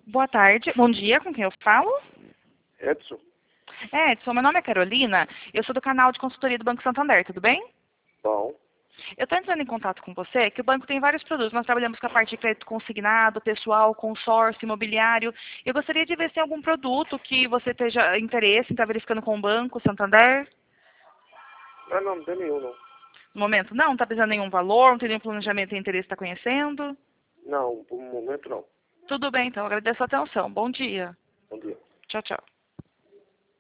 Boa tarde. Bom dia, com quem eu falo? Edson? Edson, meu nome é Carolina, eu sou do canal de consultoria do Banco Santander, tudo bem? Bom. Eu estou entrando em contato com você, que o banco tem vários produtos. Nós trabalhamos com a parte de crédito consignado, pessoal, consórcio, imobiliário. Eu gostaria de ver se tem algum produto que você tenha interesse em estar verificando com o Banco Santander. Não tem nenhum, não. No momento, não está precisando de nenhum valor, não tem nenhum planejamento e interesse em estar conhecendo. Não, por um momento não. Tudo bem, então, agradeço a atenção. Bom dia. Bom dia. Tchau, tchau.